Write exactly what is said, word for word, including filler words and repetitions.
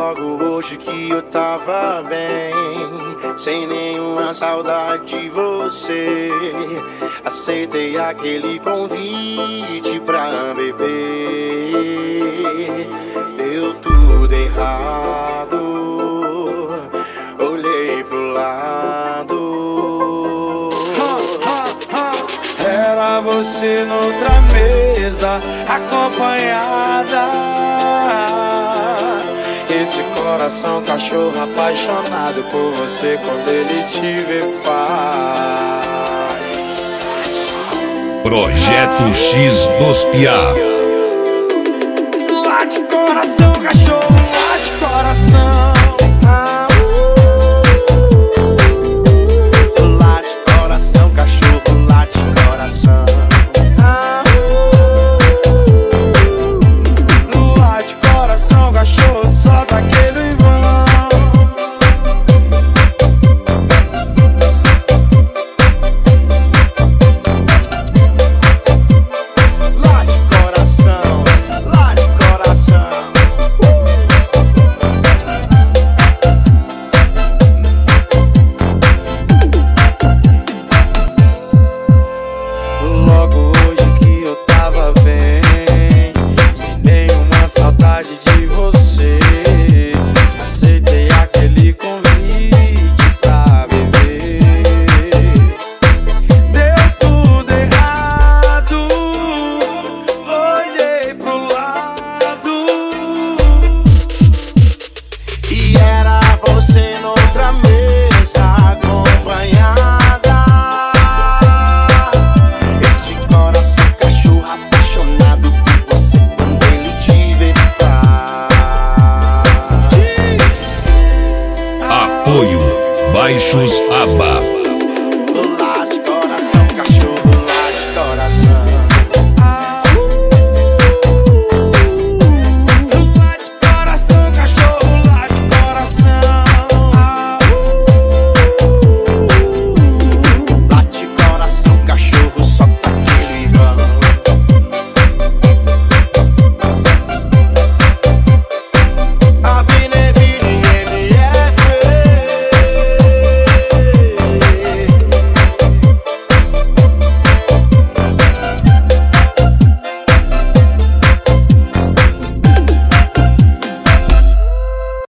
Logo hoje que eu tava bem, sem nenhuma saudade de você, aceitei aquele convite pra beber. Deu tudo errado, olhei pro lado, era você noutra mesa, acompanhada. Esse coração cachorro apaixonado por você, quando ele te vê faz. Projeto X dos Piá. Lá de coração, cachorro, lá de coração. Lá de coração, cachorro, lá de coração. Lá de coração, cachorro, solta aquele vão. Lá de coração, lá de coração. Logo hoje que eu tava bem, sem nenhuma saudade de você, aceitei aquele convite pra beber. Deu tudo errado, olhei pro lado, e era você noutra mesa, acompanhada. Esse coração cachorro apaixonado por você, quando ele te vê faz. Apoio Baixos Aba.